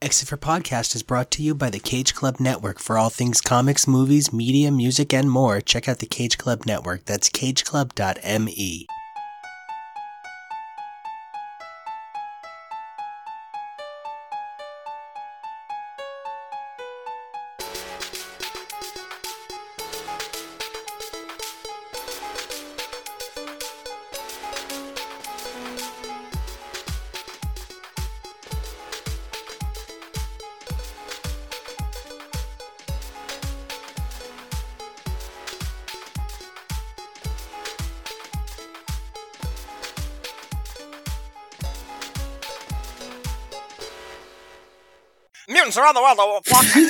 Exit for Podcast is brought to you by the Cage Club Network. For all things comics, movies, media, music, and more, check out the Cage Club Network. That's cageclub.me. Mutants around the world.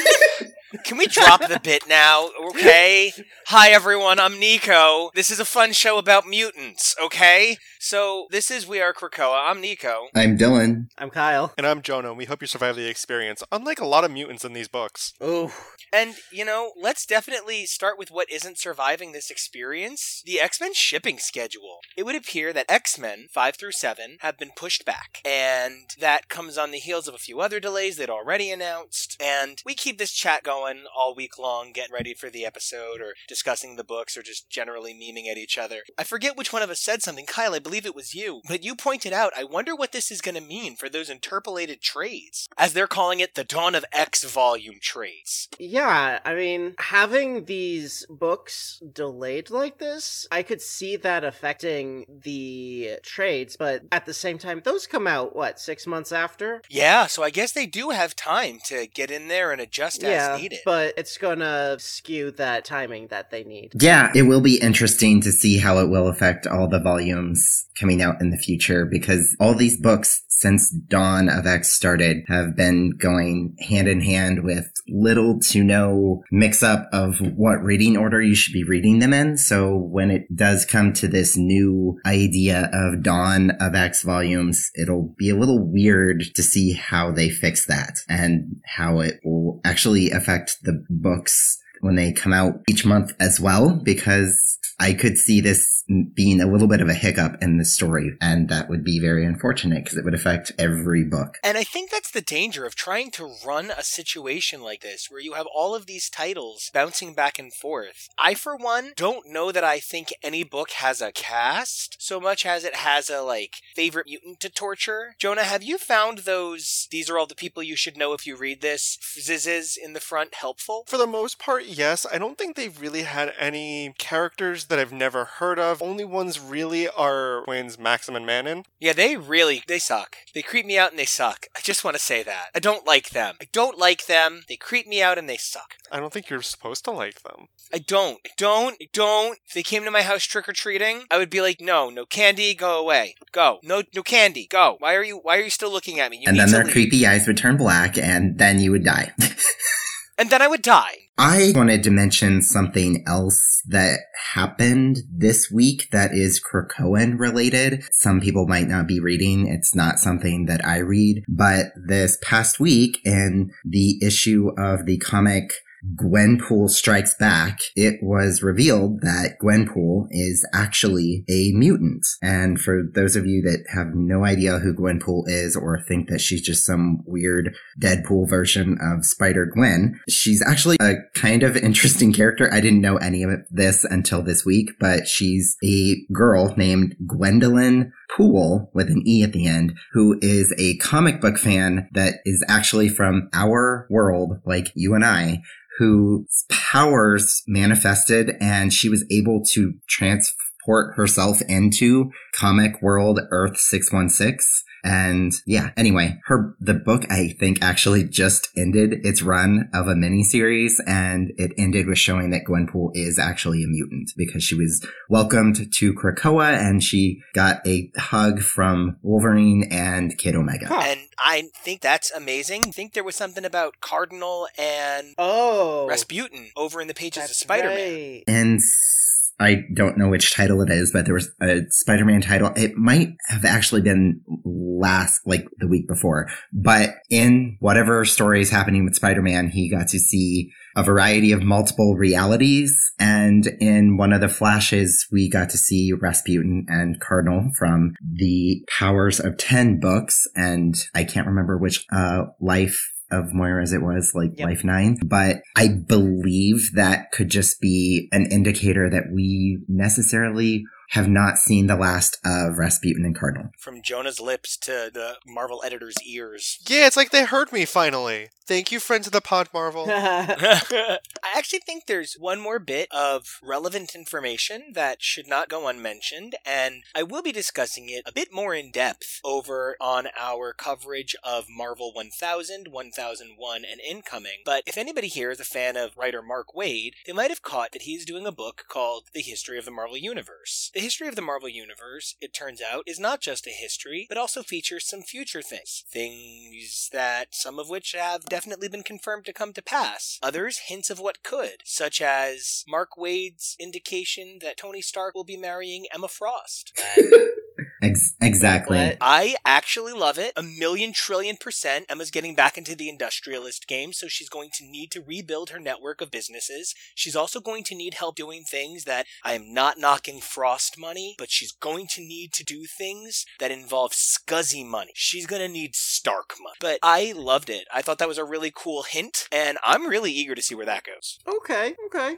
Can we drop the bit now, okay? Hi, everyone. I'm Nico. This is a fun show about mutants, okay? So, this is We Are Krakoa. I'm Nico. I'm Dylan. I'm Kyle. And I'm Jonah, and we hope you survive the experience, unlike a lot of mutants in these books. Ooh. And, let's definitely start with what isn't surviving this experience. The X-Men shipping schedule. It would appear that X-Men 5 through 7 have been pushed back. And that comes on the heels of a few other delays they'd already announced. And we keep this chat going all week long, getting ready for the episode, or discussing the books, or just generally memeing at each other. I forget which one of us said something. Kyle, I believe it was you. But you pointed out, I wonder what this is going to mean for those interpolated trades. As they're calling it, the Dawn of X volume trades. Yeah, I mean, having these books delayed like this, I could see that affecting the trades, but at the same time, those come out, 6 months after? Yeah, so I guess they do have time to get in there and adjust as needed. But it's gonna skew that timing that they need. Yeah, it will be interesting to see how it will affect all the volumes coming out in the future, because all these books since Dawn of X started have been going hand in hand with little to no mix up of what reading order you should be reading them in. So when it does come to this new idea of Dawn of X volumes, it'll be a little weird to see how they fix that and how it will actually affect the books when they come out each month as well, because I could see this being a little bit of a hiccup in the story, and that would be very unfortunate because it would affect every book. And I think that's the danger of trying to run a situation like this, where you have all of these titles bouncing back and forth. I, for one, don't know that I think any book has a cast so much as it has a, favorite mutant to torture. Jonah, have you found these are all the people you should know if you read this, zizzes in the front, helpful? For the most part, yes. I don't think they've really had any characters that I've never heard of. Only ones really are twins Maxim and Manon. Yeah, they suck. They creep me out and they suck. I just want to say that. I don't like them. They creep me out and they suck. I don't think you're supposed to like them. I don't. If they came to my house trick-or-treating, I would be like, no candy, go away. Go. No candy, go. Why are you still looking at me? And then their creepy eyes would turn black, and then you would die. And then I would die. I wanted to mention something else that happened this week that is Krakoan related. Some people might not be reading. It's not something that I read. But this past week, in the issue of the comic Gwenpool Strikes Back, it was revealed that Gwenpool is actually a mutant. And for those of you that have no idea who Gwenpool is, or think that she's just some weird Deadpool version of Spider-Gwen, she's actually a kind of interesting character. I didn't know any of this until this week, but she's a girl named Gwendolyn Poole, with an E at the end, who is a comic book fan that is actually from our world, like you and I, whose powers manifested, and she was able to transport herself into comic world Earth 616. And yeah, anyway, the book, I think, actually just ended its run of a miniseries, and it ended with showing that Gwenpool is actually a mutant because she was welcomed to Krakoa and she got a hug from Wolverine and Kid Omega. And I think that's amazing. I think there was something about Cardinal and Rasputin over in the pages of Spider-Man. Right. And I don't know which title it is, but there was a Spider-Man title. It might have actually been the week before. But in whatever story is happening with Spider-Man, he got to see a variety of multiple realities. And in one of the flashes, we got to see Rasputin and Cardinal from the Powers of 10 books. And I can't remember which life of Moira as it was, like Yep. Life 9. But I believe that could just be an indicator that we necessarily have not seen the last of Rasputin and Cardinal. From Jonah's lips to the Marvel editor's ears. Yeah, it's like they heard me finally. Thank you, friends of the pod, Marvel. I actually think there's one more bit of relevant information that should not go unmentioned, and I will be discussing it a bit more in depth over on our coverage of Marvel 1000, 1001, and Incoming. But if anybody here is a fan of writer Mark Waid, they might have caught that he's doing a book called The History of the Marvel Universe. The history of the Marvel Universe, it turns out, is not just a history, but also features some future things. Things that some of which have definitely been confirmed to come to pass. Others, hints of what could, such as Mark Waid's indication that Tony Stark will be marrying Emma Frost. Exactly. What? I actually love it. 1,000,000,000,000,000%. Emma's getting back into the industrialist game, so she's going to need to rebuild her network of businesses. She's also going to need help doing things that I am not knocking Frost money, but she's going to need to do things that involve scuzzy money. She's going to need Stark money. But I loved it. I thought that was a really cool hint, and I'm really eager to see where that goes. Okay.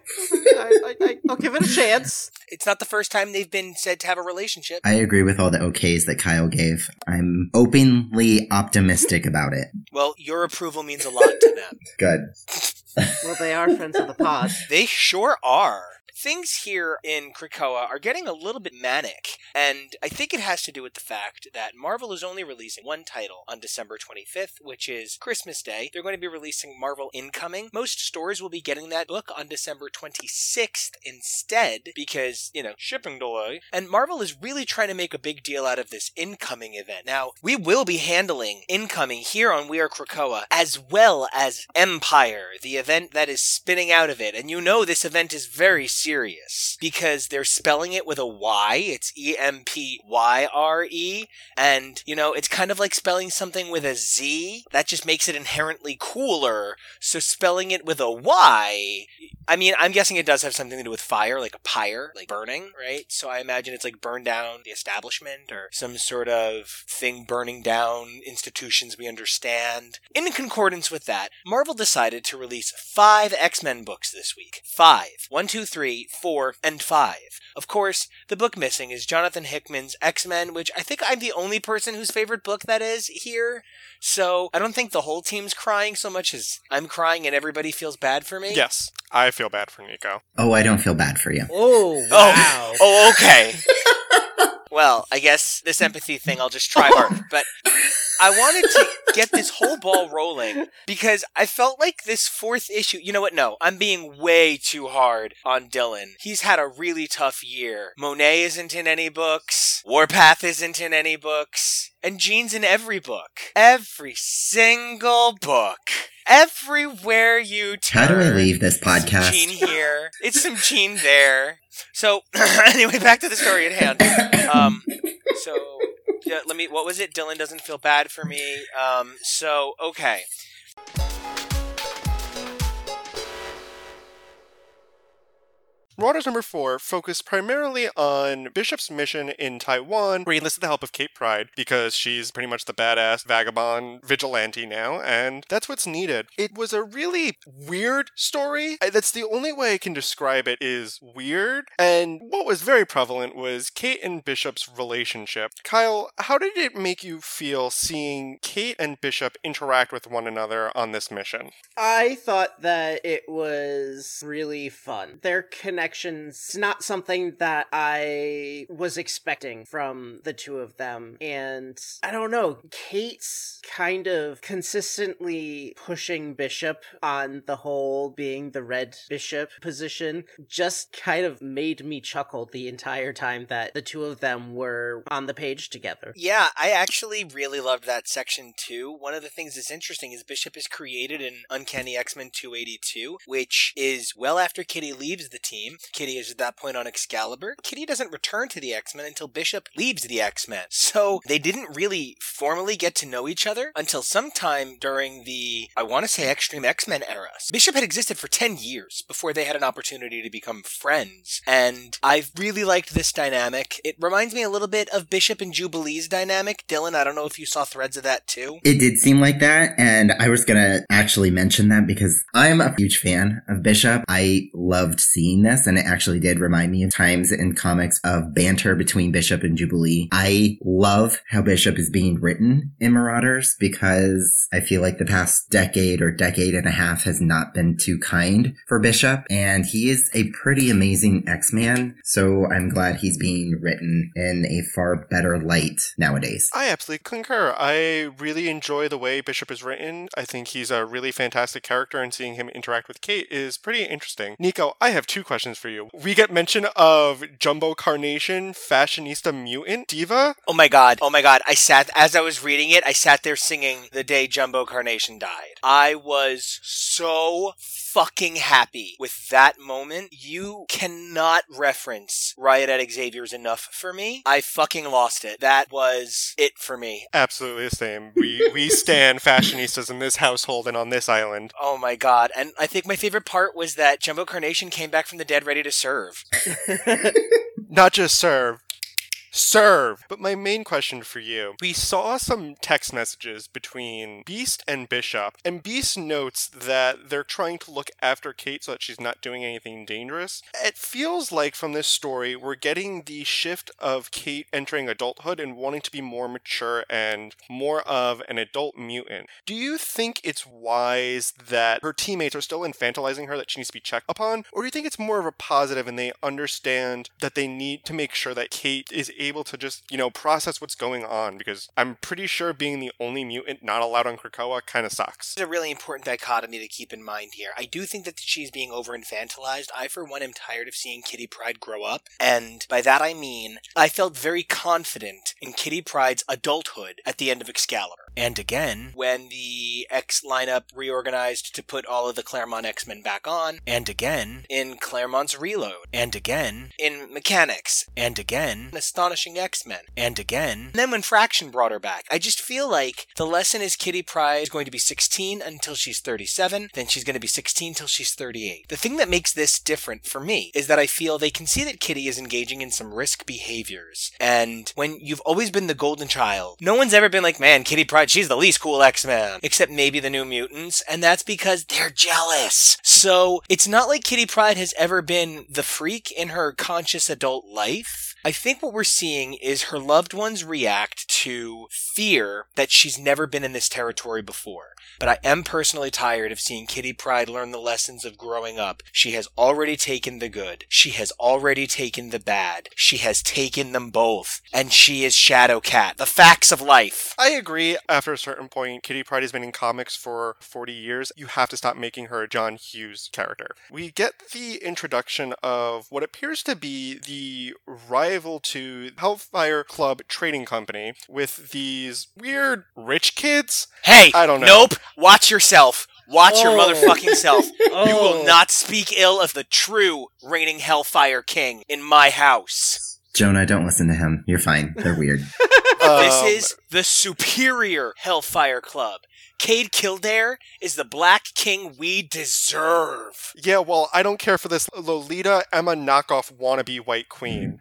I'll give it a chance. It's not the first time they've been said to have a relationship. I agree with all the okays that Kyle gave. I'm openly optimistic about it. Well, your approval means a lot to them. Good. Well, they are friends of the pod. They sure are. Things here in Krakoa are getting a little bit manic, and I think it has to do with the fact that Marvel is only releasing one title on December 25th, which is Christmas Day. They're going to be releasing Marvel Incoming. Most stores will be getting that book on December 26th instead, because, shipping delay. And Marvel is really trying to make a big deal out of this Incoming event. Now, we will be handling Incoming here on We Are Krakoa, as well as Empire, the event that is spinning out of it. And this event is very serious because they're spelling it with a Y. It's EMPYRE. And, it's kind of like spelling something with a Z. That just makes it inherently cooler. So spelling it with a Y, I'm guessing it does have something to do with fire, like a pyre, like burning, right? So I imagine it's like burn down the establishment or some sort of thing burning down institutions we understand. In concordance with that, Marvel decided to release 5 X-Men books this week. 5. 1, 2, 3, 4, and 5. Of course, the book missing is Jonathan Hickman's X-Men, which I think I'm the only person whose favorite book that is here. So I don't think the whole team's crying so much as I'm crying and everybody feels bad for me. Yes, I feel bad for Nico. Oh, I don't feel bad for you. Oh, wow. Oh, okay. Well, I guess this empathy thing I'll just try harder. But I wanted to get this whole ball rolling because I felt like this 4th issue... You know what? No, I'm being way too hard on Dylan. He's had a really tough year. Monet isn't in any books. Warpath isn't in any books. And Jean's in every book. Every single book. Everywhere you turn. How do I leave this podcast? Some Jean here. It's some Jean there. So, anyway, back to the story at hand. What was it? Dylan doesn't feel bad for me. Okay. Marauders number 4 focused primarily on Bishop's mission in Taiwan, where he enlisted the help of Kate Pryde, because she's pretty much the badass vagabond vigilante now, and that's what's needed. It was a really weird story. That's the only way I can describe it, is weird. And what was very prevalent was Kate and Bishop's relationship. Kyle, how did it make you feel seeing Kate and Bishop interact with one another on this mission? I thought that it was really fun. Their connection's not something that I was expecting from the two of them. And I don't know, Kate's kind of consistently pushing Bishop on the whole being the red Bishop position just kind of made me chuckle the entire time that the two of them were on the page together. Yeah, I actually really loved that section too. One of the things that's interesting is Bishop is created in Uncanny X-Men 282, which is well after Kitty leaves the team. Kitty is at that point on Excalibur. Kitty doesn't return to the X-Men until Bishop leaves the X-Men. So they didn't really formally get to know each other until sometime during the, I want to say, Extreme X-Men era. Bishop had existed for 10 years before they had an opportunity to become friends. And I really liked this dynamic. It reminds me a little bit of Bishop and Jubilee's dynamic. Dylan, I don't know if you saw threads of that too. It did seem like that, and I was gonna actually mention that because I'm a huge fan of Bishop. I loved seeing this, and it actually did remind me of times in comics of banter between Bishop and Jubilee. I love how Bishop is being written in Marauders because I feel like the past decade or decade and a half has not been too kind for Bishop, and he is a pretty amazing X-Man, so I'm glad he's being written in a far better light nowadays. I absolutely concur. I really enjoy the way Bishop is written. I think he's a really fantastic character, and seeing him interact with Kate is pretty interesting. Nico, I have two questions for you. We get mention of Jumbo Carnation, Fashionista Mutant Diva. Oh my god. As I was reading it, I sat there singing The Day Jumbo Carnation Died. I was so fucking happy with that moment. You cannot reference Riot at Xavier's enough for me. I fucking lost it. That was it for me. Absolutely the same. We stand fashionistas in this household and on this island. Oh my god. And I think my favorite part was that Jumbo Carnation came back from the dead ready to serve. Not just serve. But my main question for you, we saw some text messages between Beast and Bishop, and Beast notes that they're trying to look after Kate so that she's not doing anything dangerous. It feels like from this story, we're getting the shift of Kate entering adulthood and wanting to be more mature and more of an adult mutant. Do you think it's wise that her teammates are still infantilizing her, that she needs to be checked upon? Or do you think it's more of a positive and they understand that they need to make sure that Kate is able to just, process what's going on? Because I'm pretty sure being the only mutant not allowed on Krakoa kind of sucks. It's a really important dichotomy to keep in mind here. I do think that she's being over-infantilized. I, for one, am tired of seeing Kitty Pryde grow up. And by that I mean, I felt very confident in Kitty Pryde's adulthood at the end of Excalibur. And again, when the X lineup reorganized to put all of the Claremont X-Men back on, and again, in Claremont's Reload, and again, in Mechanics, and again, Astonishing X-Men, and again, and then when Fraction brought her back. I just feel like the lesson is Kitty Pryde is going to be 16 until she's 37, then she's going to be 16 till she's 38. The thing that makes this different for me is that I feel they can see that Kitty is engaging in some risk behaviors, and when you've always been the golden child, no one's ever been like, man, Kitty Pryde, she's the least cool X-Man, except maybe the New Mutants, and that's because they're jealous. So it's not like Kitty Pryde has ever been the freak in her conscious adult life. I think what we're seeing is her loved ones react to fear that she's never been in this territory before. But I am personally tired of seeing Kitty Pryde learn the lessons of growing up. She has already taken the good. She has already taken the bad. She has taken them both. And she is Shadowcat. The facts of life. I agree. After a certain point, Kitty Pryde has been in comics for 40 years. You have to stop making her a John Hughes character. We get the introduction of what appears to be the rival to Hellfire Club Trading Company with these weird rich kids. Hey! I don't know. Nope! Watch yourself. Watch your motherfucking self. Oh. You will not speak ill of the true reigning Hellfire King in my house. Jonah, don't listen to him. You're fine. They're weird. This is the superior Hellfire Club. Cade Kildare is the Black King we deserve. Yeah, well, I don't care for this Lolita Emma knockoff wannabe White Queen.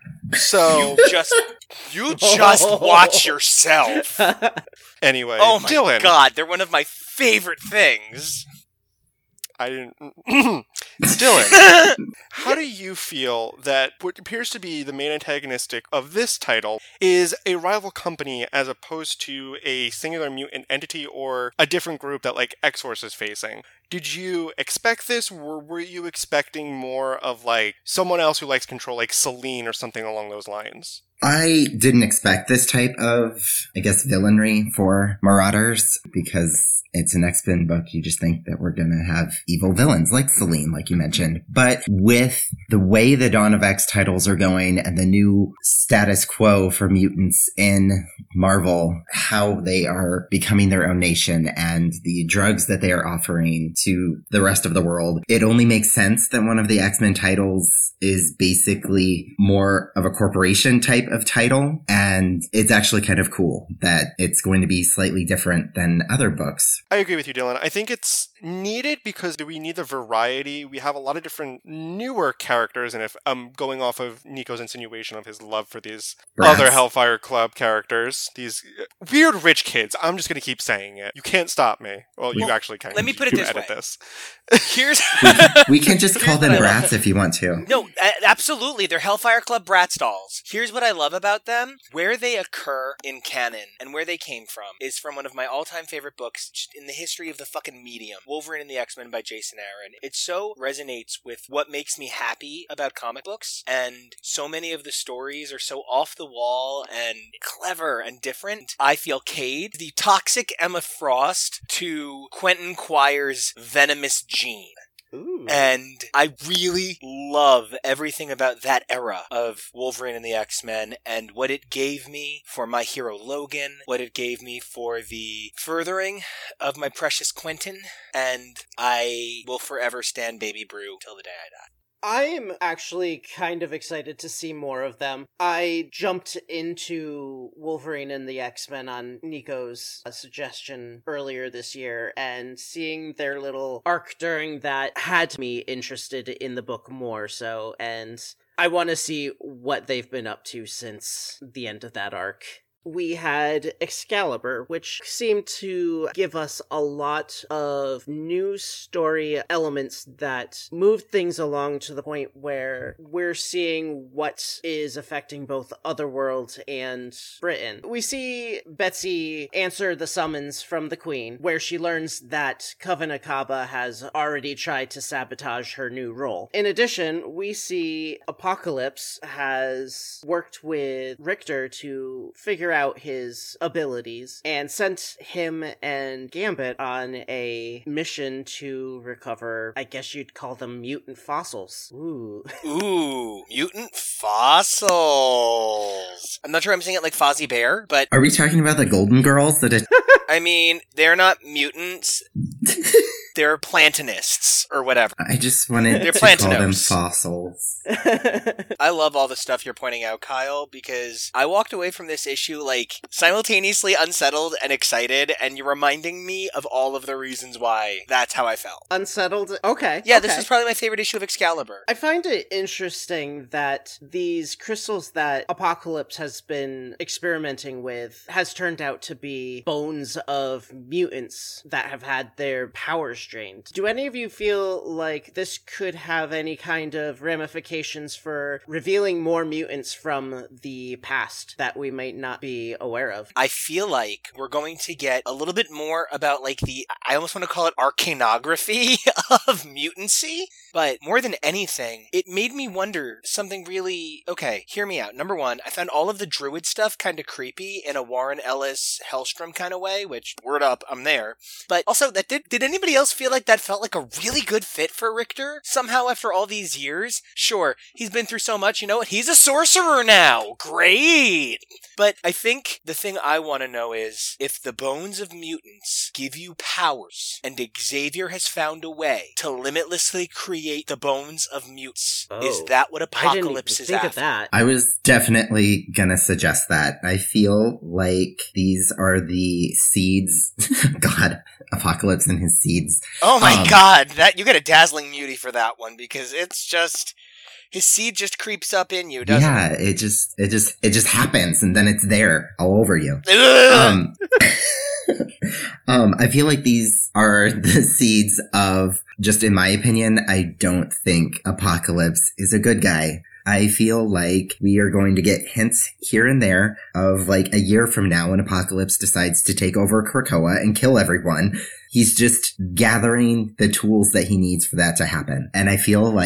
So You just watch yourself. Anyway, Oh my Dylan. god, they're one of my favorite things. I didn't. Dylan, how do you feel that what appears to be the main antagonistic of this title is a rival company as opposed to a singular mutant entity or a different group that, like, X-Force is facing? Did you expect this, or were you expecting more of, like, someone else who likes control, like Selene or something along those lines? I didn't expect this type of, I guess, villainry for Marauders because it's an X-Men book. You just think that we're going to have evil villains like Selene, like you mentioned. But with the way the Dawn of X titles are going and the new status quo for mutants in Marvel, how they are becoming their own nation and the drugs that they are offering to the rest of the world, it only makes sense that one of the X-Men titles is basically more of a corporation type of title. And it's actually kind of cool that it's going to be slightly different than other books. I agree with you, Dylan. I think it's needed because we need the variety. We have a lot of different newer characters, and if I'm going off of Nico's insinuation of his love for these other Hellfire Club characters, these weird rich kids, I'm just going to keep saying it. You can't stop me. Well, you actually can. Let me put it this way. This. Here's we can just call them brats if you want to. No, absolutely. They're Hellfire Club Bratz dolls. Here's what I love about them. Where they occur in canon and where they came from is from one of my all-time favorite books in the history of the fucking medium, Wolverine and the X-Men by Jason Aaron. It so resonates with what makes me happy about comic books, and so many of the stories are so off the wall and clever and different. I feel Cade, the toxic Emma Frost to Quentin Quire's venomous Jean. Ooh. And I really love everything about that era of Wolverine and the X-Men and what it gave me for my hero Logan, what it gave me for the furthering of my precious Quentin, and I will forever stand Baby Brew till the day I die. I'm actually kind of excited to see more of them. I jumped into Wolverine and the X-Men on Nico's suggestion earlier this year, and seeing their little arc during that had me interested in the book more so, and I want to see what they've been up to since the end of that arc. We had Excalibur, which seemed to give us a lot of new story elements that moved things along to the point where we're seeing what is affecting both Otherworld and Britain. We see Betsy answer the summons from the Queen, where she learns that Coven Akaba has already tried to sabotage her new role. In addition, we see Apocalypse has worked with Richter to figure out his abilities and sent him and Gambit on a mission to recover, I guess you'd call them mutant fossils. Ooh, mutant fossils. I'm not sure I'm saying it like Fozzie Bear, but... Are we talking about the Golden Girls? I mean, they're not mutants. They're plantonists, or whatever. I just wanted to call them fossils. I love all the stuff you're pointing out, Kyle, because I walked away from this issue, simultaneously unsettled and excited, and you're reminding me of all of the reasons why that's how I felt. Unsettled? Okay. Yeah, okay. This is probably my favorite issue of Excalibur. I find it interesting that these crystals that Apocalypse has been experimenting with has turned out to be bones of mutants that have had their powers drained. Do any of you feel like this could have any kind of ramifications for revealing more mutants from the past that we might not be aware of? I feel like we're going to get a little bit more about I almost want to call it arcanography of mutancy, but more than anything, it made me wonder something really... Okay, hear me out. Number one, I found all of the druid stuff kind of creepy in a Warren Ellis Hellstrom kind of way, which, word up, I'm there. But also, did anybody else feel like that felt like a really good fit for Richter? Somehow, after all these years? Sure, he's been through so much, you know what? He's a sorcerer now! Great! But I think the thing I want to know is, if the bones of mutants give you powers, and Xavier has found a way to limitlessly create the bones of mutants, is that what Apocalypse is after? Of that. I was definitely gonna suggest that. I feel like these are the seeds. God, Apocalypse and his seeds. Oh my god, you get a dazzling mutie for that one, because it's just... His seed just creeps up in you, doesn't it? Yeah, it just happens, and then it's there, all over you. I feel like these are the seeds of, just in my opinion, I don't think Apocalypse is a good guy. I feel like we are going to get hints here and there of a year from now when Apocalypse decides to take over Krakoa and kill everyone. He's just gathering the tools that he needs for that to happen. And I feel like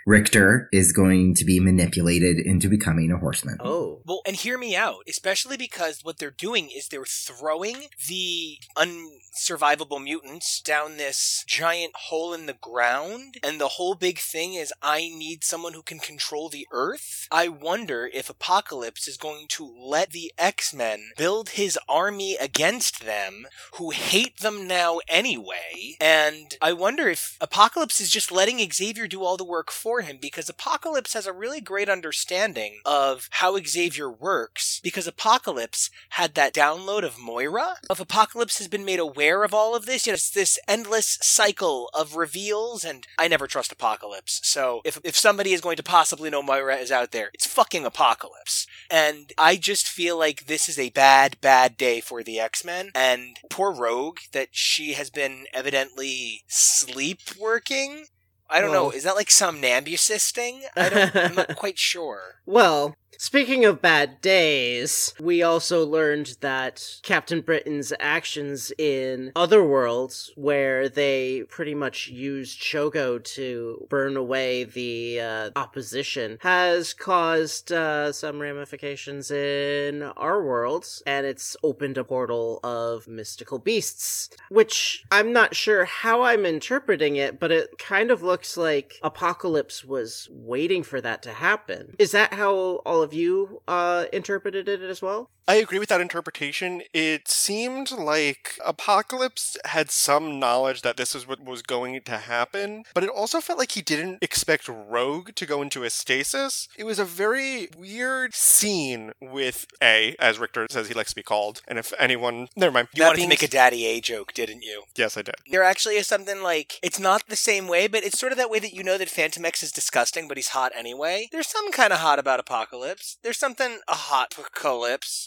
Richter is going to be manipulated into becoming a horseman. Oh. Well, and hear me out, especially because what they're doing is they're throwing the unsurvivable mutants down this giant hole in the ground, and the whole big thing is I need someone who can control the Earth. I wonder if Apocalypse is going to let the X-Men build his army against them, who hate them now anyway, and I wonder if Apocalypse is just letting Xavier do all the work for him, because Apocalypse has a really great understanding of how Xavier works, because Apocalypse had that download of Moira. If Apocalypse has been made aware of all of this, it's this endless cycle of reveals, and I never trust Apocalypse. So if somebody is going to possibly know Moira is out there, it's fucking Apocalypse. And I just feel like this is a bad day for the X-Men, and poor Rogue, that she has been evidently sleepworking. I don't know, is that like some Nambusis thing? I'm not quite sure. Well, speaking of bad days, we also learned that Captain Britain's actions in Otherworlds, where they pretty much used Shogo to burn away the opposition, has caused some ramifications in our worlds, and it's opened a portal of mystical beasts, which I'm not sure how I'm interpreting it, but it kind of looks like Apocalypse was waiting for that to happen. Is that how all of you interpreted it as well? I agree with that interpretation. It seemed like Apocalypse had some knowledge that this is what was going to happen, but it also felt like he didn't expect Rogue to go into a stasis. It was a very weird scene with A, as Richter says he likes to be called, and if anyone... Never mind. You wanted to make a Daddy A joke, didn't you? Yes, I did. There actually is something like, it's not the same way, but it's sort of that way that you know that Phantom X is disgusting, but he's hot anyway. There's some kind of hot about Apocalypse. There's something a hot apocalypse.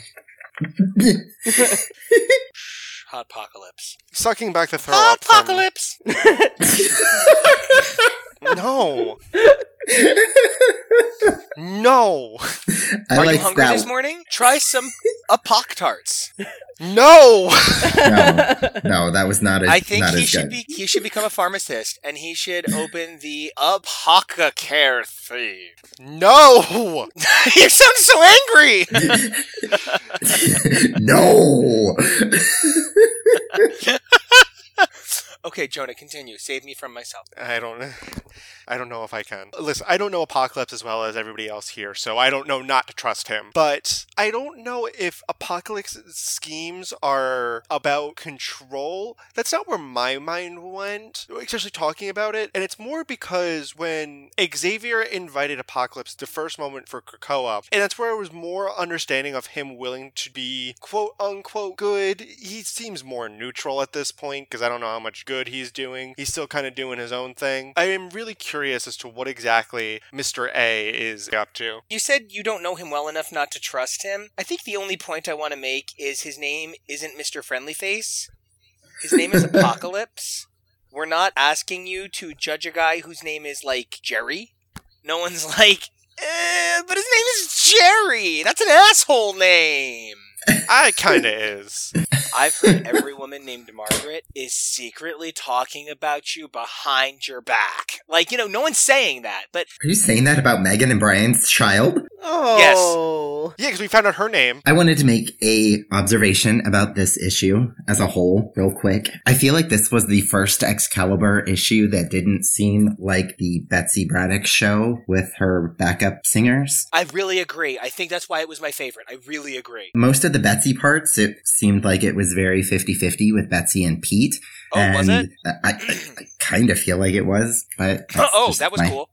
Hot apocalypse. Sucking back the throw Hot up from... apocalypse! No! No! Are you hungry this morning? Try some Apoc-Tarts. No! No, that was not as I think not he as should good. he should become a pharmacist, and he should open the Apocacare thing. No! You sound so angry! No! Okay, Jonah, continue. Save me from myself. I don't know if I can. Listen, I don't know Apocalypse as well as everybody else here, so I don't know not to trust him. But I don't know if Apocalypse's schemes are about control. That's not where my mind went, especially talking about it. And it's more because when Xavier invited Apocalypse, the first moment for Krakoa, and that's where I was more understanding of him willing to be quote-unquote good. He seems more neutral at this point, because I don't know how much good he's doing. He's still kind of doing his own thing. I am really curious as to what exactly Mr. A is up to. You said you don't know him well enough not to trust him. I think the only point I want to make is his name isn't Mr. Friendly Face. His name is Apocalypse. We're not asking you to judge a guy whose name is, like, Jerry. No one's like, but his name is Jerry! That's an asshole name! I kinda is. I've heard every woman named Margaret is secretly talking about you behind your back. Like, you know, no one's saying that, but... Are you saying that about Megan and Brian's child? Oh. Yeah, because we found out her name. I wanted to make a observation about this issue as a whole, real quick. I feel like this was the first Excalibur issue that didn't seem like the Betsy Braddock show with her backup singers. I really agree. I think that's why it was my favorite. I really agree. Most of the Betsy parts, it seemed like it was very 50-50 with Betsy and Pete. Oh, and was it? I kind of feel like it was, but that was cool.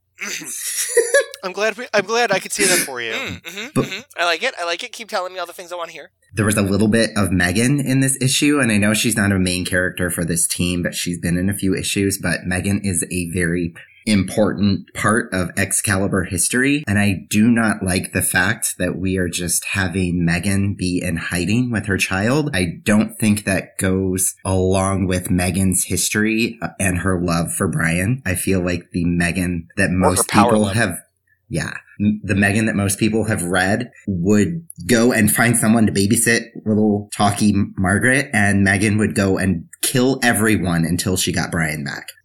I'm glad I could see that for you. I like it. Keep telling me all the things I want to hear. There was a little bit of Megan in this issue, and I know she's not a main character for this team, but she's been in a few issues, but Megan is a very important part of Excalibur history, and I do not like the fact that we are just having Megan be in hiding with her child. I don't think that goes along with Megan's history and her love for Brian. I feel like the Megan that most people have... Yeah. The Megan that most people have read would go and find someone to babysit little talky Margaret, and Megan would go and kill everyone until she got Brian back.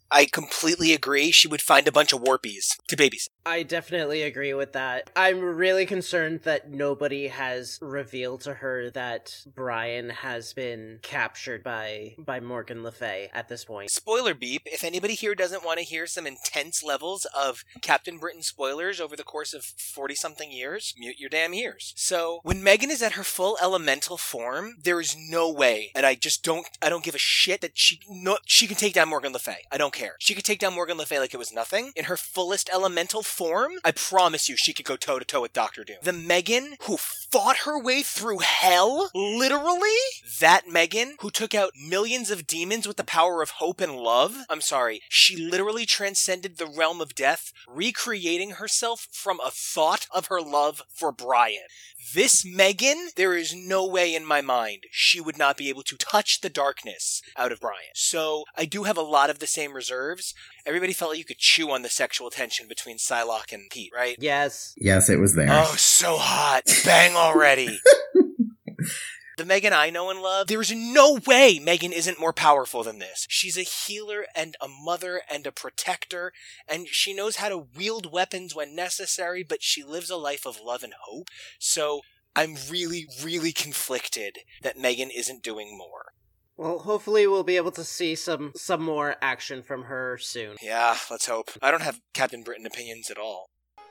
I completely agree. She would find a bunch of warpies to babysit. I definitely agree with that. I'm really concerned that nobody has revealed to her that Brian has been captured by Morgan Le Fay at this point. Spoiler beep, if anybody here doesn't want to hear some intense levels of Captain Britain spoilers over the course of 40-something years, mute your damn ears. So, when Megan is at her full elemental form, there is no way, and I don't give a shit that she can take down Morgan Le Fay. I don't care. She could take down Morgan Le Fay like it was nothing. In her fullest elemental form, I promise you she could go toe-to-toe with Doctor Doom. The Megan who fought her way through hell, literally, that Megan who took out millions of demons with the power of hope and love, I'm sorry, she literally transcended the realm of death, recreating herself from a thought of her love for Brian. This Megan, there is no way in my mind she would not be able to touch the darkness out of Brian. So, I do have a lot of the same reserves. Everybody felt like you could chew on the sexual tension between Psylocke and Pete, right? Yes. Yes, it was there. Oh, so hot. Bang already. The Megan I know and love, there is no way Megan isn't more powerful than this. She's a healer and a mother and a protector, and she knows how to wield weapons when necessary, but she lives a life of love and hope. So I'm really, really conflicted that Megan isn't doing more. Well, hopefully we'll be able to see some more action from her soon. Yeah, let's hope. I don't have Captain Britain opinions at all.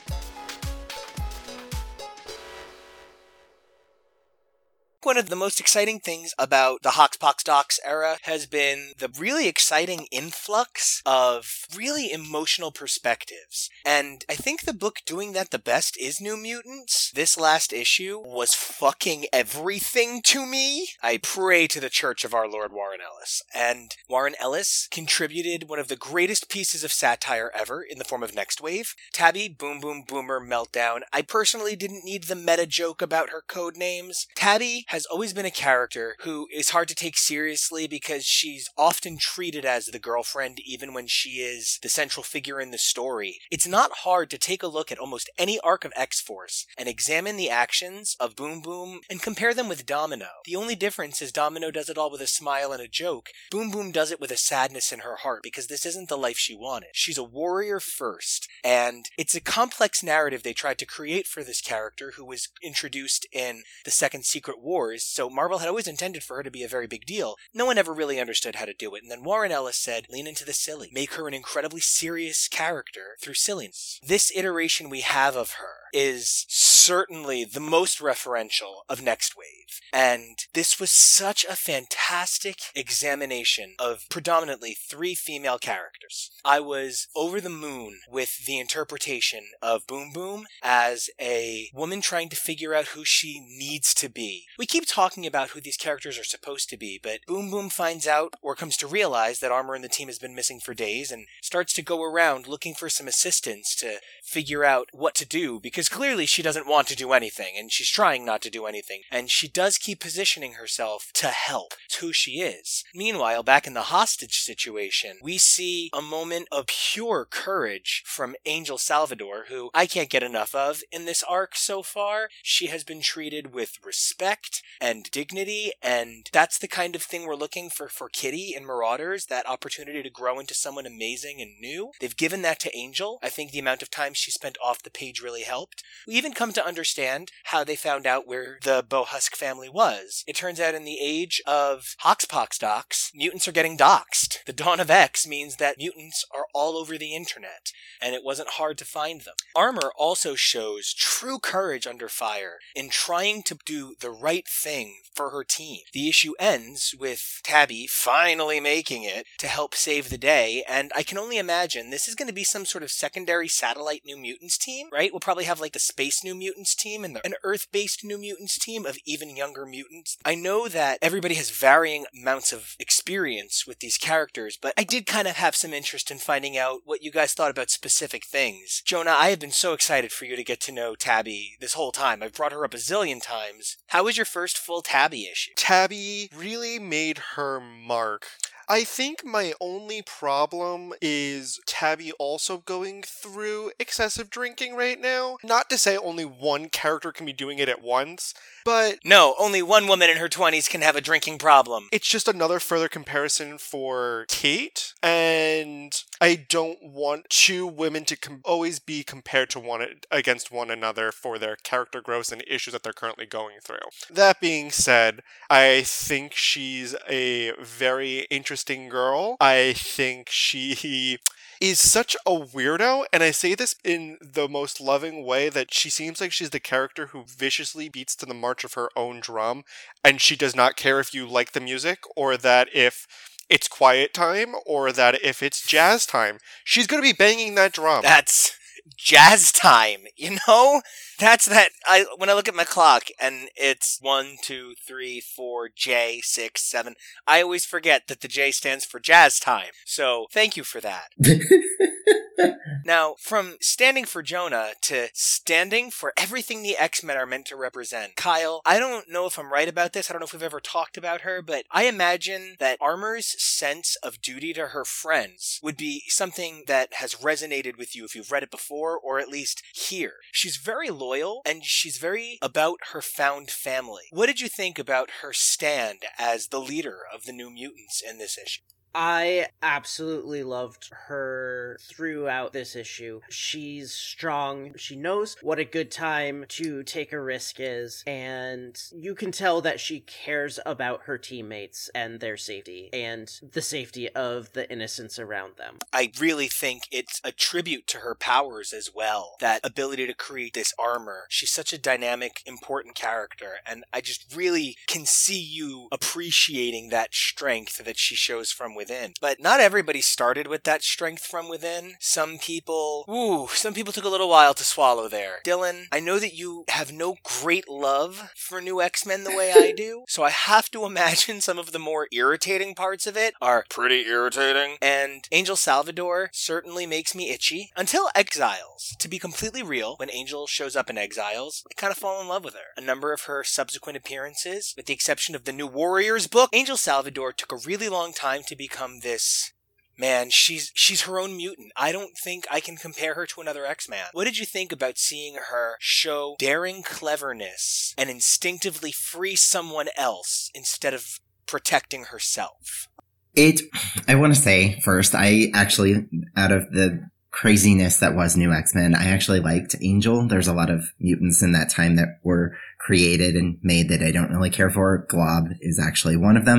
One of the most exciting things about the HoxPox era has been the really exciting influx of really emotional perspectives. And I think the book doing that the best is New Mutants. This last issue was fucking everything to me. I pray to the church of our Lord Warren Ellis. And Warren Ellis contributed one of the greatest pieces of satire ever in the form of Next Wave. Tabby, Boom Boom Boomer, Meltdown. I personally didn't need the meta joke about her code names. Tabby has always been a character who is hard to take seriously because she's often treated as the girlfriend even when she is the central figure in the story. It's not hard to take a look at almost any arc of X-Force and examine the actions of Boom Boom and compare them with Domino. The only difference is Domino does it all with a smile and a joke. Boom Boom does it with a sadness in her heart because this isn't the life she wanted. She's a warrior first, and it's a complex narrative they tried to create for this character who was introduced in the Second Secret Wars. So Marvel had always intended for her to be a very big deal. No one ever really understood how to do it. And then Warren Ellis said, lean into the silly. Make her an incredibly serious character through silliness. This iteration we have of her is certainly the most referential of Next Wave. And this was such a fantastic examination of predominantly 3 female characters. I was over the moon with the interpretation of Boom Boom as a woman trying to figure out who she needs to be. We keep talking about who these characters are supposed to be, but Boom Boom finds out or comes to realize that Armor and the team has been missing for days and starts to go around looking for some assistance to figure out what to do, because clearly she doesn't want to do anything, and she's trying not to do anything, and she does keep positioning herself to help. It's who she is. Meanwhile, back in the hostage situation, we see a moment of pure courage from Angel Salvador, who I can't get enough of in this arc so far. She has been treated with respect and dignity, and that's the kind of thing we're looking for Kitty in Marauders, that opportunity to grow into someone amazing and new. They've given that to Angel. I think the amount of time she spent off the page really helped. We even come to understand how they found out where the Bohusk family was. It turns out in the age of HoxPox docs, mutants are getting doxed. The dawn of X means that mutants are all over the internet, and it wasn't hard to find them. Armor also shows true courage under fire in trying to do the right thing for her team. The issue ends with Tabby finally making it to help save the day, and I can only imagine this is going to be some sort of secondary satellite New Mutants team, right? We'll probably have like the Space New Mutants team and an Earth-based New Mutants team of even younger mutants. I know that everybody has varying amounts of experience with these characters, but I did kind of have some interest in finding out what you guys thought about specific things. Jonah, I have been so excited for you to get to know Tabby this whole time. I've brought her up a zillion times. How was your first full Tabby issue? Tabby really made her mark. I think my only problem is Tabby also going through excessive drinking right now. Not to say only one character can be doing it at once, but... No, only one woman in her 20s can have a drinking problem. It's just another further comparison for Kate, and I don't want two women to always be compared to against one another for their character growth and issues that they're currently going through. That being said, I think she's a very interesting girl. I think she is such a weirdo, and I say this in the most loving way, that she seems like she's the character who viciously beats to the march of her own drum, and she does not care if you like the music, or that if it's quiet time, or that if it's jazz time. She's gonna be banging that drum. That's jazz time, you know? That's that. When I look at my clock and it's 1, 2, 3, 4, J, 6, 7, I always forget that the J stands for jazz time. So thank you for that. Now, from standing for Jonah to standing for everything the X-Men are meant to represent. Kyle, I don't know if I'm right about this. I don't know if we've ever talked about her, but I imagine that Armor's sense of duty to her friends would be something that has resonated with you if you've read it before, or at least here. She's very loyal, and she's very about her found family. What did you think about her stand as the leader of the New Mutants in this issue? I absolutely loved her throughout this issue. She's strong. She knows what a good time to take a risk is, and you can tell that she cares about her teammates and their safety, and the safety of the innocents around them. I really think it's a tribute to her powers as well, that ability to create this armor. She's such a dynamic, important character, and I just really can see you appreciating that strength that she shows from within. But not everybody started with that strength from within. Some people took a little while to swallow there. Dylan, I know that you have no great love for New X-Men the way I do, so I have to imagine some of the more irritating parts of it are pretty irritating. And Angel Salvador certainly makes me itchy. Until Exiles. To be completely real, when Angel shows up in Exiles, I kind of fall in love with her. A number of her subsequent appearances, with the exception of the New Warriors book, Angel Salvador took a really long time to become this. Man, she's her own mutant. I don't think I can compare her to another X-Man. What did you think about seeing her show daring cleverness and instinctively free someone else instead of protecting herself? I want to say first, I actually, out of the craziness that was New X-Men, I actually liked Angel. There's a lot of mutants in that time that were created and made that I don't really care for. Glob is actually one of them.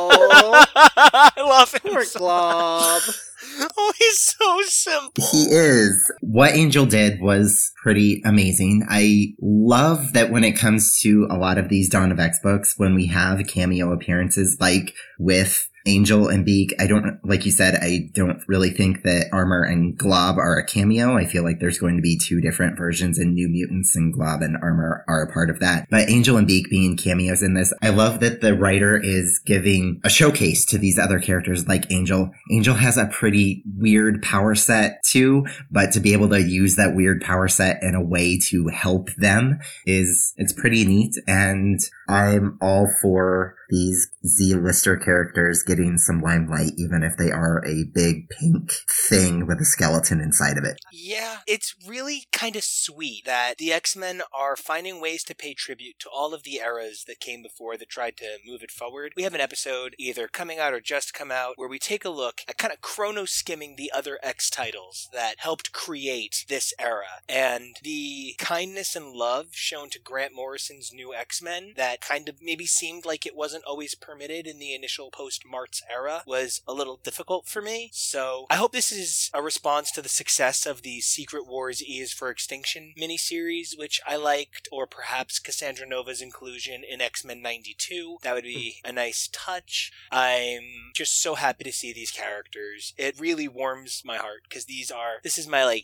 Oh, I love him. poor Glob. Oh, he's so simple. He is. What Angel did was pretty amazing. I love that when it comes to a lot of these Dawn of X books, when we have cameo appearances like with Angel and Beak, like you said, I don't really think that Armor and Glob are a cameo. I feel like there's going to be two different versions in New Mutants, and Glob and Armor are a part of that. But Angel and Beak being cameos in this, I love that the writer is giving a showcase to these other characters like Angel. Angel has a pretty weird power set too, but to be able to use that weird power set in a way to help them it's pretty neat, and I'm all for these Z-lister characters getting some limelight, even if they are a big pink thing with a skeleton inside of it. Yeah, it's really kind of sweet that the X-Men are finding ways to pay tribute to all of the eras that came before that tried to move it forward. We have an episode either coming out or just come out where we take a look at kind of chrono-skimming the other X titles that helped create this era, and the kindness and love shown to Grant Morrison's New X-Men that kind of maybe seemed like it wasn't always permitted in the initial post-Martz era was a little difficult for me. So I hope this is a response to the success of the Secret Wars E is for Extinction miniseries, which I liked, or perhaps Cassandra Nova's inclusion in X-Men 92. That would be a nice touch. I'm just so happy to see these characters. It really warms my heart because this is my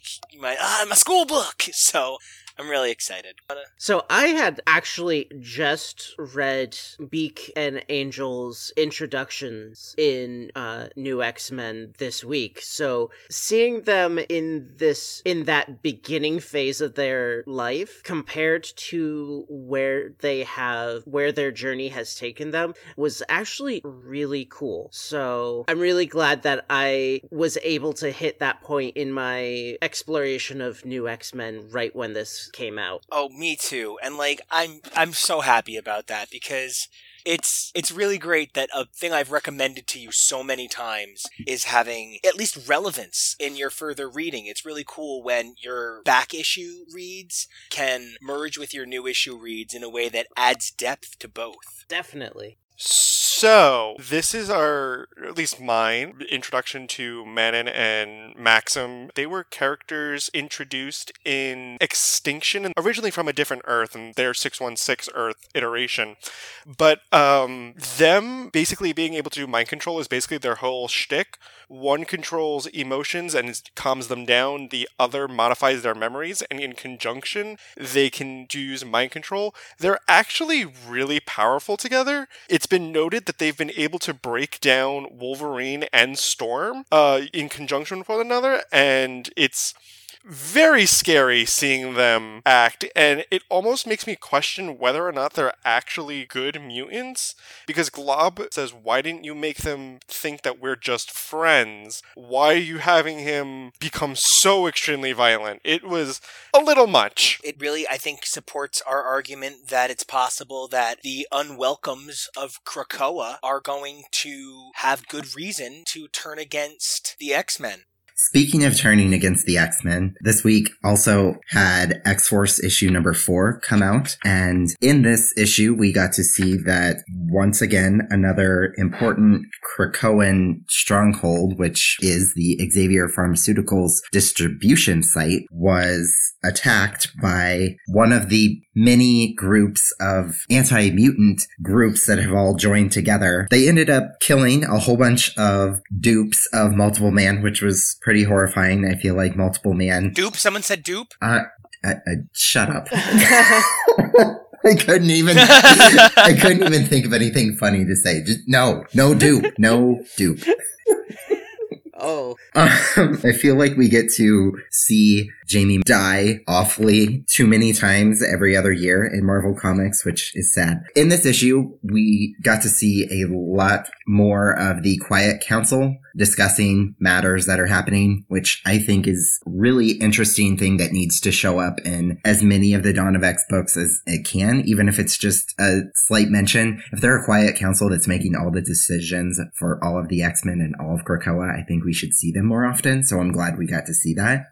school book. So I'm really excited. So I had actually just read Beak and Angel's introductions in New X-Men this week. So seeing them in that beginning phase of their life compared to where their journey has taken them was actually really cool. So I'm really glad that I was able to hit that point in my exploration of New X-Men right when this came out. Oh, me too. And I'm so happy about that because It's really great that a thing I've recommended to you so many times is having at least relevance in your further reading. It's really cool when your back issue reads can merge with your new issue reads in a way that adds depth to both. Definitely. So, this is our, at least mine, introduction to Manon and Maxim. They were characters introduced in Extinction, originally from a different Earth, and their 616 Earth iteration. But them basically being able to do mind control is basically their whole shtick. One controls emotions and calms them down, the other modifies their memories, and in conjunction, they can use mind control. They're actually really powerful together. It's been noted that they've been able to break down Wolverine and Storm in conjunction with one another, and it's very scary seeing them act, and it almost makes me question whether or not they're actually good mutants, because Glob says, why didn't you make them think that we're just friends? Why are you having him become so extremely violent? It was a little much. It really, I think, supports our argument that it's possible that the unwelcomes of Krakoa are going to have good reason to turn against the X-Men. Speaking of turning against the X-Men, this week also had X-Force issue number 4 come out. And in this issue, we got to see that once again, another important Krakoan stronghold, which is the Xavier Pharmaceuticals distribution site, was attacked by one of the many groups of anti-mutant groups that have all joined together. They ended up killing a whole bunch of dupes of Multiple Man, which was pretty horrifying. I feel like Multiple Man... Dupe? Someone said dupe? Shut up. I couldn't even think of anything funny to say. Just no dupe. Oh. I feel like we get to see Jamie die awfully too many times every other year in Marvel Comics, which is sad. In this issue, we got to see a lot more of the Quiet Council discussing matters that are happening, which I think is really interesting thing that needs to show up in as many of the Dawn of X books as it can, even if it's just a slight mention. If they're a Quiet Council that's making all the decisions for all of the X-Men and all of Krakoa, I think we should see them more often. So I'm glad we got to see that.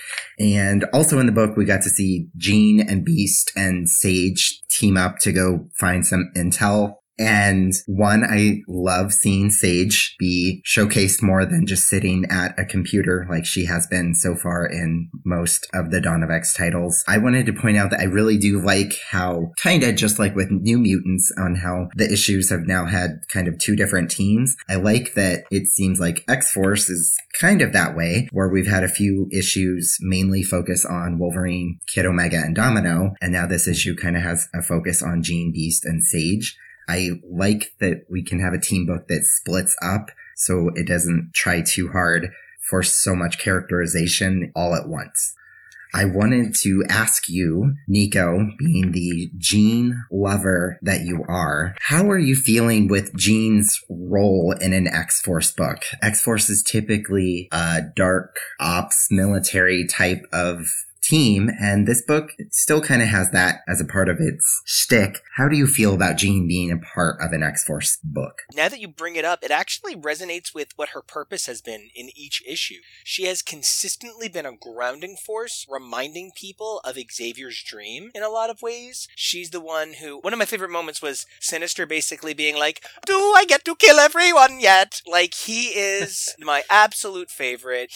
And also in the book, we got to see Jean and Beast and Sage team up to go find some intel. And one, I love seeing Sage be showcased more than just sitting at a computer like she has been so far in most of the Dawn of X titles. I wanted to point out that I really do like how, kind of just like with New Mutants, on how the issues have now had kind of two different teams. I like that it seems like X-Force is kind of that way, where we've had a few issues mainly focus on Wolverine, Kid Omega, and Domino, and now this issue kind of has a focus on Jean, Beast, and Sage. I like that we can have a team book that splits up so it doesn't try too hard for so much characterization all at once. I wanted to ask you, Nico, being the Jean lover that you are, how are you feeling with Jean's role in an X-Force book? X-Force is typically a dark ops military type of team, and this book still kind of has that as a part of its shtick. How do you feel about Jean being a part of an X-Force book? Now that you bring it up, it actually resonates with what her purpose has been in each issue. She has consistently been a grounding force, reminding people of Xavier's dream in a lot of ways. She's the one who... One of my favorite moments was Sinister basically being like, do I get to kill everyone yet? Like, he is my absolute favorite.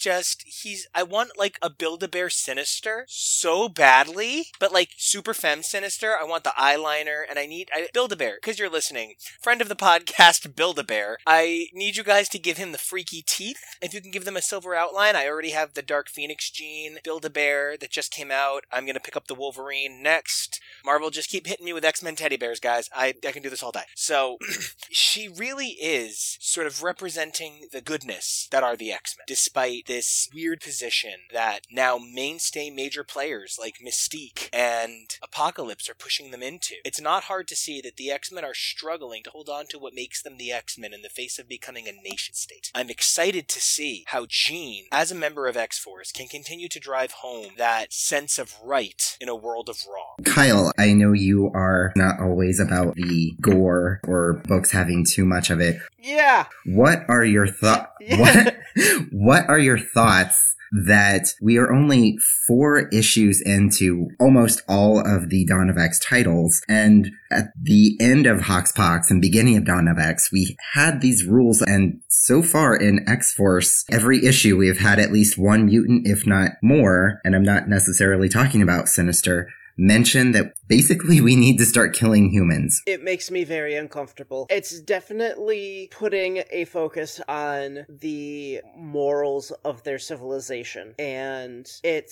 I want, like, a Build-A-Bear Sinister so badly, but like super femme Sinister. I want the eyeliner, and I Build-A-Bear, because you're listening, friend of the podcast, Build-A-Bear. I need you guys to give him the freaky teeth. If you can give them a silver outline, I already have the Dark Phoenix Jean Build-A-Bear that just came out. I'm gonna pick up the Wolverine next. Marvel, just keep hitting me with X-Men teddy bears, guys. I can do this all day. So she really is sort of representing the goodness that are the X-Men, despite this weird position that now mainstay major players like Mystique and Apocalypse are pushing them into. It's not hard to see that the X-Men are struggling to hold on to what makes them the X-Men in the face of becoming a nation-state. I'm excited to see how Jean, as a member of X-Force, can continue to drive home that sense of right in a world of wrong. Kyle, I know you are not always about the gore or books having too much of it. Yeah. What are your thoughts? Yeah. What are your thoughts that we are only 4 issues into almost all of the Dawn of X titles, and at the end of Hoxpox and beginning of Dawn of X, we had these rules, and so far in X-Force, every issue we have had at least one mutant, if not more, and I'm not necessarily talking about Sinister, mention that basically we need to start killing humans. It makes me very uncomfortable. It's definitely putting a focus on the morals of their civilization. And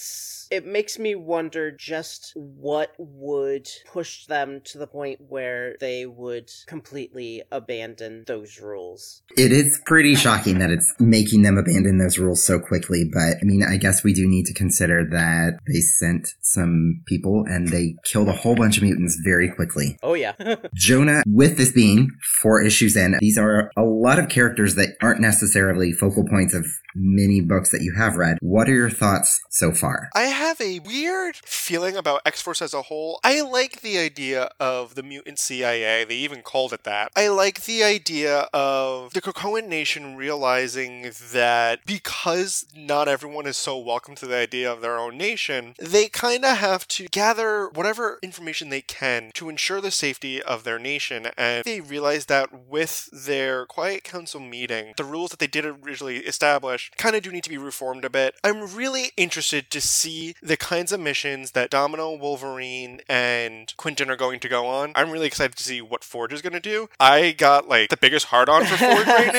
it makes me wonder just what would push them to the point where they would completely abandon those rules. It is pretty shocking that it's making them abandon those rules so quickly, but I mean, I guess we do need to consider that they sent some people and they killed a whole bunch of mutants very quickly. Oh yeah. Jonah, with this being 4 issues in, these are a lot of characters that aren't necessarily focal points of many books that you have read. What are your thoughts so far? I have a weird feeling about X-Force as a whole. I like the idea of the mutant CIA. They even called it that. I like the idea of the Krakoan nation realizing that because not everyone is so welcome to the idea of their own nation, they kind of have to gather whatever information they can to ensure the safety of their nation. And they realize that with their Quiet Council meeting, the rules that they did originally establish kind of do need to be reformed a bit. I'm really interested to see the kinds of missions that Domino, Wolverine, and Quentin are going to go on. I'm really excited to see what Forge is going to do. I got like the biggest hard-on for Forge right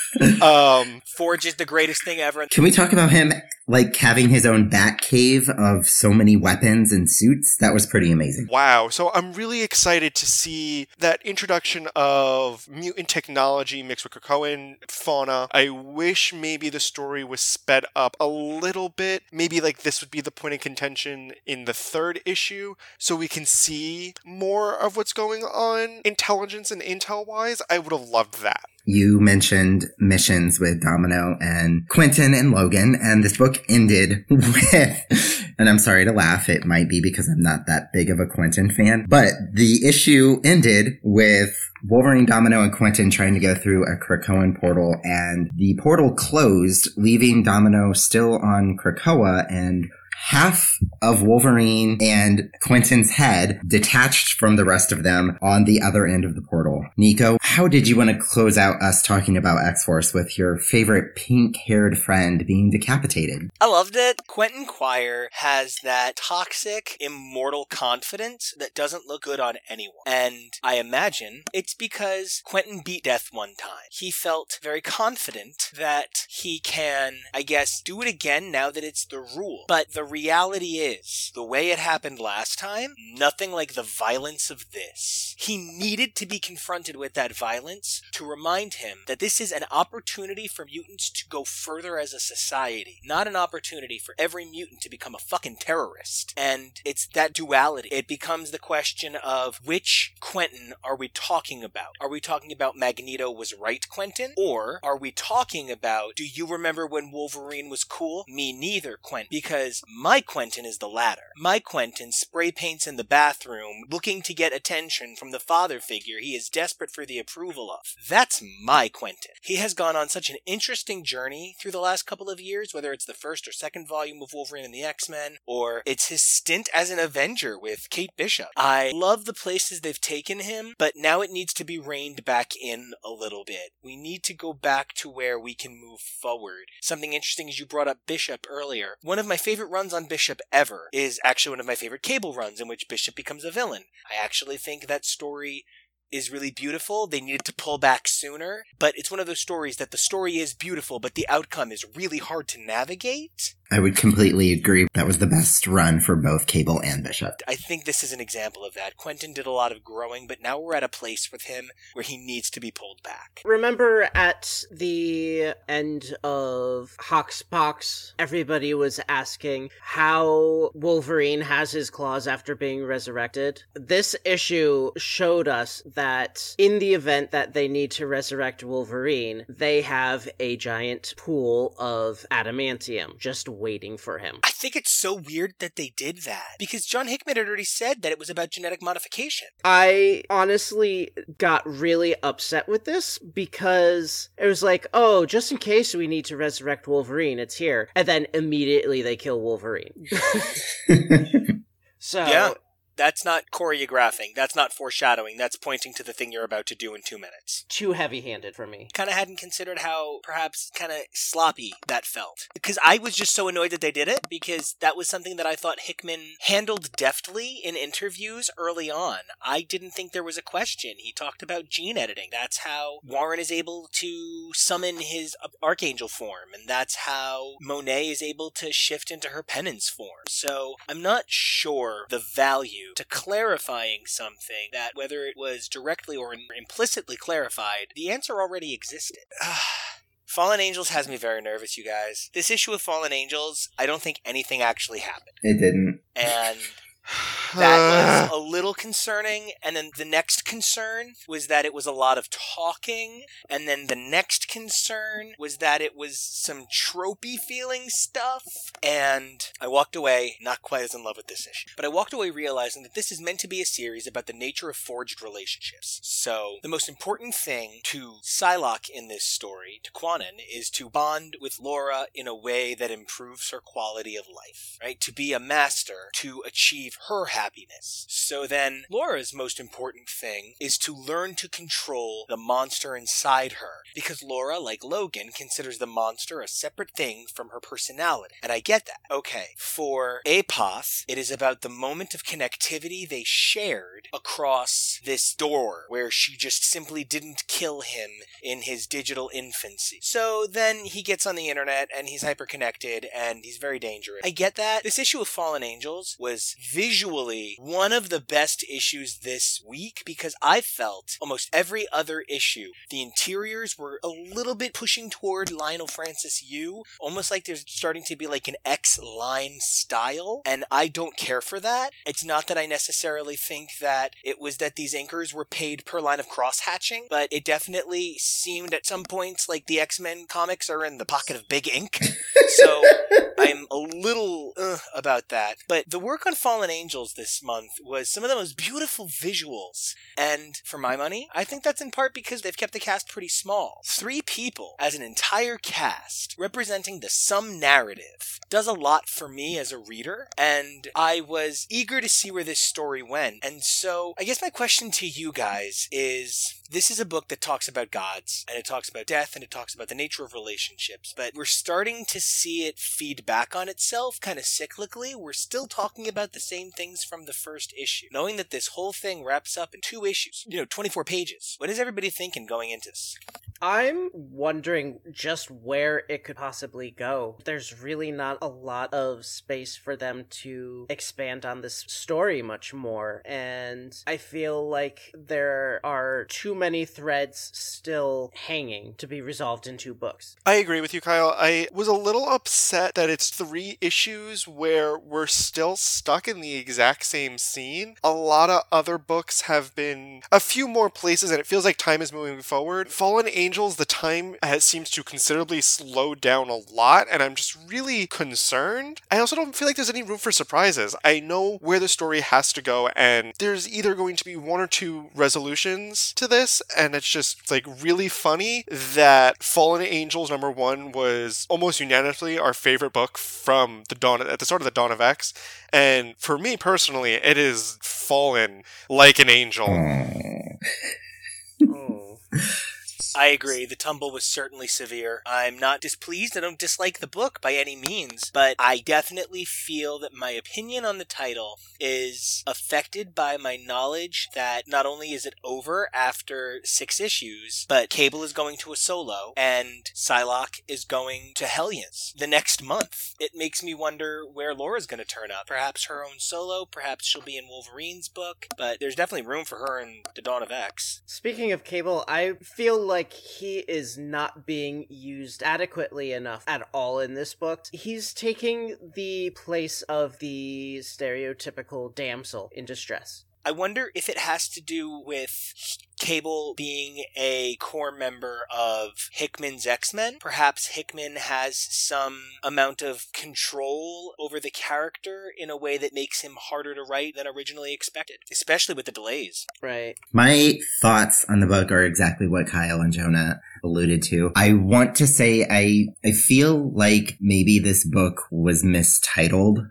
now. Forge is the greatest thing ever. Can we talk about him like having his own bat cave of so many weapons and suits? That was pretty amazing. Wow. So I'm really excited to see that introduction of mutant technology mixed with Krakoan fauna. I wish maybe the story was sped up a little bit. Maybe like this would be the point of contention in the 3rd issue so we can see more of what's going on intelligence and intel wise. I would have loved that. You mentioned missions with Domino and Quentin and Logan, and this book ended with, and I'm sorry to laugh, it might be because I'm not that big of a Quentin fan, but the issue ended with Wolverine, Domino, and Quentin trying to go through a Krakoan portal, and the portal closed, leaving Domino still on Krakoa, and half of Wolverine and Quentin's head detached from the rest of them on the other end of the portal. Nico, how did you want to close out us talking about X-Force with your favorite pink-haired friend being decapitated? I loved it. Quentin Quire has that toxic, immortal confidence that doesn't look good on anyone. And I imagine it's because Quentin beat death one time. He felt very confident that he can, I guess, do it again now that it's the rule. But the reality is, the way it happened last time, nothing like the violence of this. He needed to be confronted with that violence to remind him that this is an opportunity for mutants to go further as a society, not an opportunity for every mutant to become a fucking terrorist. And it's that duality. It becomes the question of which Quentin are we talking about? Are we talking about Magneto was right Quentin? Or are we talking about, do you remember when Wolverine was cool? Me neither, Quentin. Because my Quentin is the latter. My Quentin spray paints in the bathroom, looking to get attention from the father figure he is desperate for the approval of. That's my Quentin. He has gone on such an interesting journey through the last couple of years, whether it's the 1st or 2nd volume of Wolverine and the X-Men, or it's his stint as an Avenger with Kate Bishop. I love the places they've taken him, but now it needs to be reined back in a little bit. We need to go back to where we can move forward. Something interesting is you brought up Bishop earlier. One of my favorite runs on Bishop ever is actually one of my favorite Cable runs in which Bishop becomes a villain. I actually think that story is really beautiful. They needed to pull back sooner, but it's one of those stories that the story is beautiful, but the outcome is really hard to navigate. I would completely agree. That was the best run for both Cable and Bishop. I think this is an example of that. Quentin did a lot of growing, but now we're at a place with him where he needs to be pulled back. Remember at the end of Hoxpox, everybody was asking how Wolverine has his claws after being resurrected? This issue showed us that in the event that they need to resurrect Wolverine, they have a giant pool of adamantium just waiting for him. I think it's so weird that they did that, because John Hickman had already said that it was about genetic modification. I honestly got really upset with this because it was like, oh, just in case we need to resurrect Wolverine, it's here. And then immediately they kill Wolverine. So... Yeah. That's not choreographing. That's not foreshadowing. That's pointing to the thing you're about to do in 2 minutes. Too heavy-handed for me. Kind of hadn't considered how perhaps kind of sloppy that felt. Because I was just so annoyed that they did it, because that was something that I thought Hickman handled deftly in interviews early on. I didn't think there was a question. He talked about gene editing. That's how Warren is able to summon his Archangel form, and that's how Monet is able to shift into her Penance form. So I'm not sure the value to clarifying something that, whether it was directly or implicitly clarified, the answer already existed. Fallen Angels has me very nervous, you guys. This issue of Fallen Angels, I don't think anything actually happened. It didn't. And that was a little concerning, and then the next concern was that it was a lot of talking, and then the next concern was that it was some tropey feeling stuff, and I walked away not quite as in love with this issue. But I walked away realizing that this is meant to be a series about the nature of forged relationships. So, the most important thing to Psylocke in this story, to Quanon, is to bond with Laura in a way that improves her quality of life, right? To be a master, to achieve her happiness. So then, Laura's most important thing is to learn to control the monster inside her, because Laura, like Logan, considers the monster a separate thing from her personality. And I get that. Okay, for Apoth, it is about the moment of connectivity they shared across this door, where she just simply didn't kill him in his digital infancy. So then he gets on the internet, and he's hyper-connected, and he's very dangerous. I get that. This issue of Fallen Angels was visually one of the best issues this week, because I felt almost every other issue, the interiors were a little bit pushing toward Lionel Francis Yu, almost like there's starting to be like an X-line style, and I don't care for that. It's not that I necessarily think that it was that these inkers were paid per line of cross-hatching, but it definitely seemed at some points like the X-Men comics are in the pocket of big ink. So I'm a little about that. But the work on Fallen Angels this month was some of the most beautiful visuals. And for my money, I think that's in part because they've kept the cast pretty small. 3 people as an entire cast representing the sum narrative does a lot for me as a reader, and I was eager to see where this story went. And so I guess my question to you guys is, this is a book that talks about gods, and it talks about death, and it talks about the nature of relationships, but we're starting to see it feed back on itself kind of cyclically. We're still talking about the same things from the first issue, knowing that this whole thing wraps up in 2 issues, 24 pages. What is everybody thinking going into this? I'm wondering just where it could possibly go. There's really not a lot of space for them to expand on this story much more, and I feel like there are too many threads still hanging to be resolved in 2 books. I agree with you, Kyle. I was a little upset that it's 3 issues where we're still stuck in the exact same scene. A lot of other books have been a few more places, and it feels like time is moving forward. Fallen Angels, the time seems to considerably slow down a lot, and I'm just really concerned. I also don't feel like there's any room for surprises. I know where the story has to go, and there's either going to be 1 or 2 resolutions to this, and it's just like really funny that Fallen Angels #1 was almost unanimously our favorite book from the dawn, at the start of the Dawn of X, and for me personally, it is fallen like an angel. Oh. I agree. The tumble was certainly severe. I'm not displeased. I don't dislike the book by any means, but I definitely feel that my opinion on the title is affected by my knowledge that not only is it over after 6 issues, but Cable is going to a solo and Psylocke is going to Hellions the next month. It makes me wonder where Laura's going to turn up. Perhaps her own solo, perhaps she'll be in Wolverine's book, but there's definitely room for her in The Dawn of X. Speaking of Cable, I feel like he is not being used adequately enough at all in this book. He's taking the place of the stereotypical damsel in distress. I wonder if it has to do with Cable being a core member of Hickman's X-Men. Perhaps Hickman has some amount of control over the character in a way that makes him harder to write than originally expected, especially with the delays. Right. My thoughts on the book are exactly what Kyle and Jonah alluded to. I want to say I feel like maybe this book was mistitled.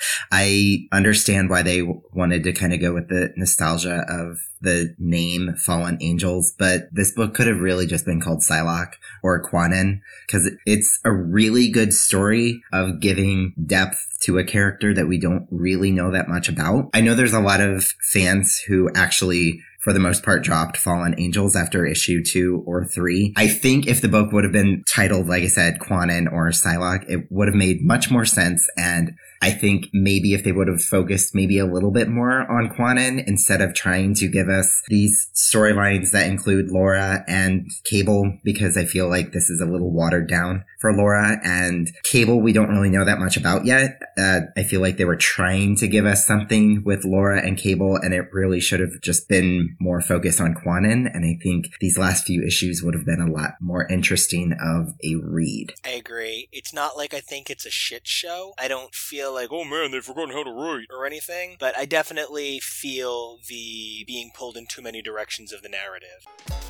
I understand why they wanted to kind of go with the nostalgia of the name Fallen Angels, but this book could have really just been called Psylocke or Kwannon, because it's a really good story of giving depth to a character that we don't really know that much about. I know there's a lot of fans who actually, for the most part, dropped Fallen Angels after issue 2 or 3. I think if the book would have been titled, like I said, Kwannon or Psylocke, it would have made much more sense. And I think maybe if they would have focused maybe a little bit more on Kwannon instead of trying to give us these storylines that include Laura and Cable, because I feel like this is a little watered down for Laura, and Cable we don't really know that much about yet. I feel like they were trying to give us something with Laura and Cable, and it really should have just been more focused on Kwannon, and I think these last few issues would have been a lot more interesting of a read. I agree. It's not like I think it's a shit show. I don't feel like, oh man, they've forgotten how to write or anything, but I definitely feel the being pulled in too many directions of the narrative.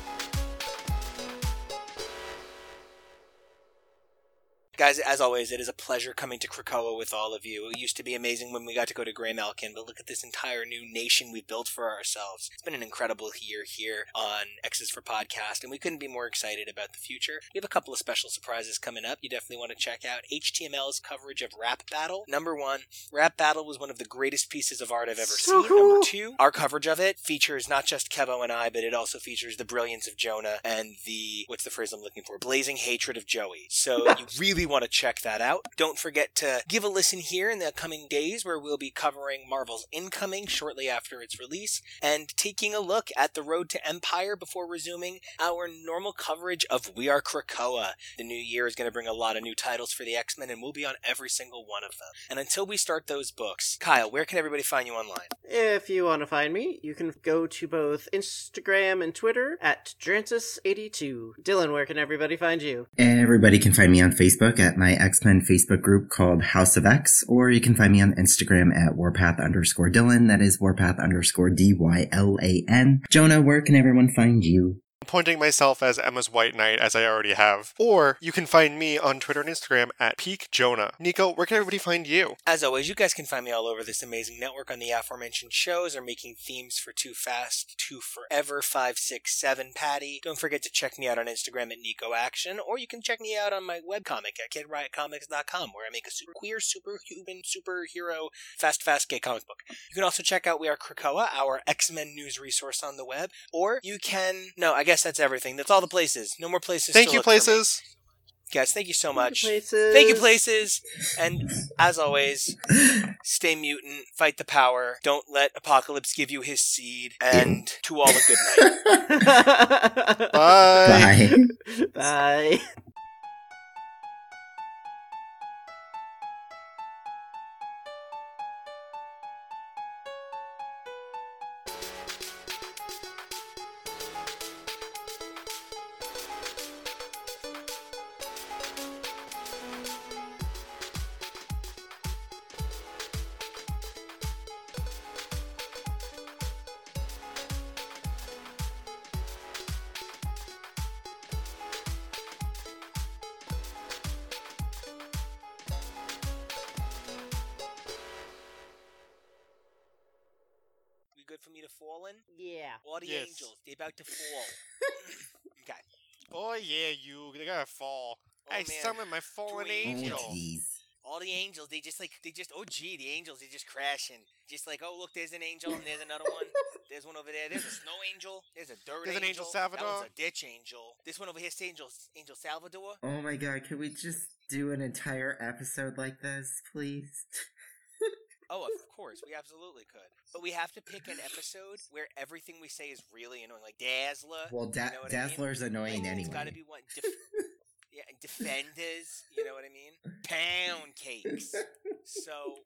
Guys, as always, it is a pleasure coming to Krakoa with all of you. It used to be amazing when we got to go to Greymalkin, but look at this entire new nation we've built for ourselves. It's been an incredible year here on X's for Podcast, and we couldn't be more excited about the future. We have a couple of special surprises coming up. You definitely want to check out HTML's coverage of Rap Battle. Number 1, Rap Battle was one of the greatest pieces of art I've ever seen. Cool. Number 2, our coverage of it features not just Kevo and I, but it also features the brilliance of Jonah and the, what's the phrase I'm looking for? Blazing hatred of Joey. So you really want to check that out. Don't forget to give a listen here in the coming days where we'll be covering Marvel's Incoming shortly after its release and taking a look at the road to Empire before resuming our normal coverage of We Are Krakoa. The new year is going to bring a lot of new titles for the X-Men and we'll be on every single one of them. And until we start those books, Kyle, where can everybody find you online? If you want to find me, you can go to both Instagram and Twitter at Drancis82. Dylan, where can everybody find you? Everybody can find me on Facebook at my X-Men Facebook group called House of X, or you can find me on Instagram at Warpath_Dylan. That is Warpath_DYLAN. Jonah, where can everyone find you? Appointing myself as Emma's White Knight, as I already have. Or you can find me on Twitter and Instagram at PeakJonah. Nico, where can everybody find you? As always, you guys can find me all over this amazing network on the aforementioned shows or making themes for Too Fast, Too Forever, 567 Patty. Don't forget to check me out on Instagram at Nico Action, or you can check me out on my webcomic at KidRiotComics.com, where I make a super queer, superhuman, superhero, fast gay comic book. You can also check out We Are Krakoa, our X-Men news resource on the web, or you can... No, I guess that's everything. That's all the places. No more places. Thank you, places. Guys, thank you so much. Thank you, places. And as always, stay mutant, fight the power, don't let Apocalypse give you his seed, and to all a good night. Bye. Bye. Bye. Good for me to fall in? Yeah. All the Yes. angels, they about to fall. Okay. Oh yeah, you. They gotta fall. Oh, I man. summon my fallen Two angel. Oh, jeez. All the angels, oh gee, the angels, they just crashing. Just like, oh look, there's an angel and there's another one. There's one over there. There's a snow angel. There's a dirt There's angel. an angel Salvador. That one's a ditch angel. This one over here's Angel Salvador. Oh my god, can we just do an entire episode like this, please? Oh, of course, we absolutely could. But we have to pick an episode where everything we say is really annoying, like Dazzler. Well, you know what I mean? Dazzler's annoying anyway. It's got to be one. Yeah, and Defenders, you know what I mean? Pound cakes. So